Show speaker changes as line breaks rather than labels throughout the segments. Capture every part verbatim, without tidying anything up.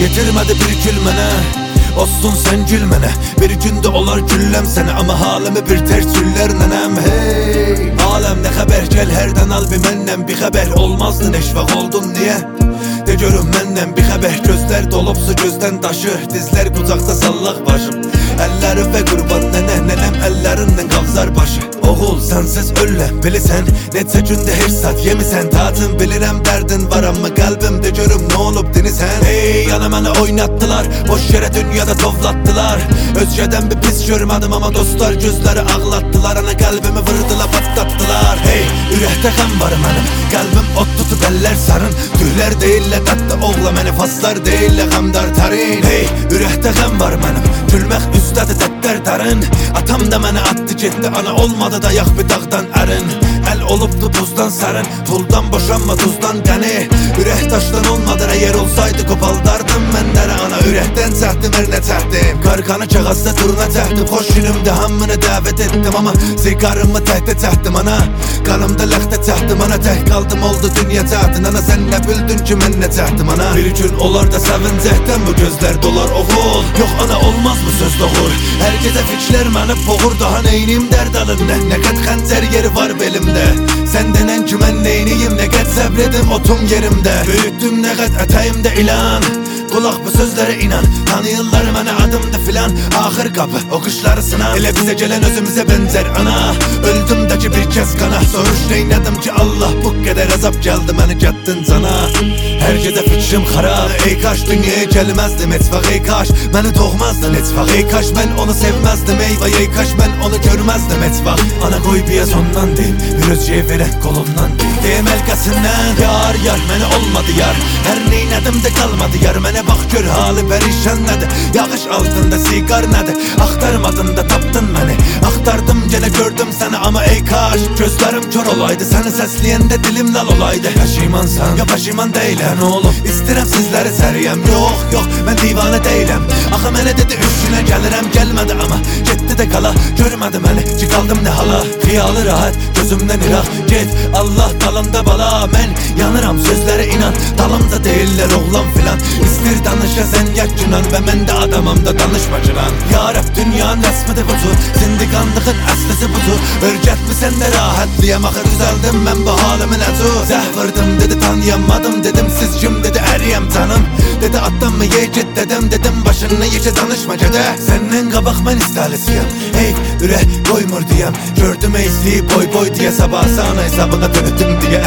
getirmedi bir gül mənə. Olsun sen gülmene, bir günde olar güllem seni, ama halimi bir ters güller nenem. Hey alem ne haber, gel herden al bir menden bir haber. Olmazdın eşvaq oldun niye? De görüm menden bir haber. Gözler dolupsu gözden taşır, dizler kucakta sallaq başım. Elleri ve kurban nene, nenem ellerinden kavzar başı. Oğul sensiz öllem bilisen, netse günde her saat yemisen tadın. Bilirem derdin var ama kalbimde görüm ne olup dinisen. Hey yana beni oynattılar, boş yere dünyada tovlattılar. Özgeden bir pis görmedim ama dostlar gözleri ağlattılar. Ana kalbimi vırdılar patlattılar. Hey ürəkdə qəm var mənim, kalbim ot tutup eller sarın. Tüyler değiller tatlı oğla məni, faslar değiller gamdar tarin. Hey ürəkdə qəm var mənim, gülmək üstədi dəttər darın. Atam da məni attı getdi, ana olmadı da yak bir dağdan ərin. El olubdu buzdan sarın, puldan boşanma tuzdan qəni. Ürək taşdan olmadı, eğer olsaydı kopaldardım mən dərə. Ana ürəkdən çəkdim, her ne çəkdim. Qarqanı kağızda turuna çəkdim, xoş günümdə hamını dəvət etdim. Ama sigarımı təhdə çəkdim ana, kanımda ləxtə çəkdim ana. Tək qaldım oldu dünya çəkdin ana, sen ne bildin ki mən nə çəkdim ana. Bir gün olar da sevincəkdən bu gözler dolar oğul. Yox ana olmaz bu söz doğur, her gece fikirler məni boğur. Daha neynim dərd alın ne, ne qət xəncər yeri var belimdə. Sen denen ki mən neyniyim, ne qət səbredim otum yerimdə. Büyüttüm ne qət ətəyimdə ilan, kulak bu sözlere inan. Tanıyırlar mənə adımdı filan, ahır kapı o kışları sınan. Elə bize gelen özümüze benzer ana, öldüm de ki bir kez kana. Soruş neyledim ki Allah bu kadar azap geldi məni gətdin cana. Her gece fikrim xarab, ey kaş dünyaya gelmezdim etfaq. Ey kaş məni doğmazdın etfaq. Ey kaş ben onu sevmezdim eyvay. Ey kaş ben onu görmezdim etfaq. Ana koy bir yaz ondan deyim, bir özcüye veren kolumdan deyim. Deyim elkəsindən yar yar məni olmadı yar. Her neyledim de kalmadı yar. Mənə bak gör halı perişan nədir, yağış altında sigar nədir. Axtarmadın da tapdın məni, axtardım gene gördüm səni. Ama ey kaş gözlerim kör olaydı, səni səsləyəndə dilim lal olaydı. Peşimansan ya peşiman deyiləm oğlum, istirəm sizləri səriyəm. Yox yox mən divane deyiləm. Axı mənə dedi üç günə gəlirəm, gəlmədi ama getdi de kala. Görmədi məni ki qaldım ne hala, xiyalı rahat gözümdən iraq. Get Allah dalında bala, mən yanıram sözlərə inan. Dalımda deyirlər oğlan filan, İstir danışa sen yak günan, ve mən də adamam da danışma günan. Ya Rab dünyanın resmidir budur, zindiqanlığın əslisi budur. Örgətmi sen de rahatlıyam, axı düzeldim mən bu halimin əzu. Zəhvırdım dedi tanıyamadım, dedim siz kim dedi əriyəm canım. Dedi atdan mı ye git dedim, dedim başını yeşe danışma gede. Sendən qabaq mən istəlisiyəm, hey ürək koymur diyəm. Gördüm eysliyi boy boy diye, sabah sana hesabına dönüdüm diye.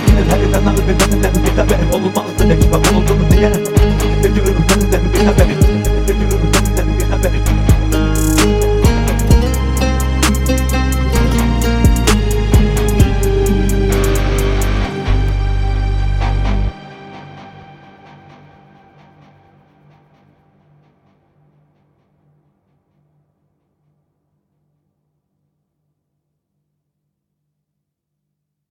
Olmazdı ne gibi oldum diye, görürüm benden bir haber.